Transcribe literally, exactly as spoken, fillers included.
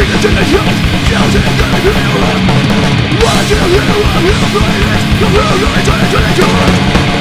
个真的有，就是一个人有了。我只有我有对立，有没有人真的真的有？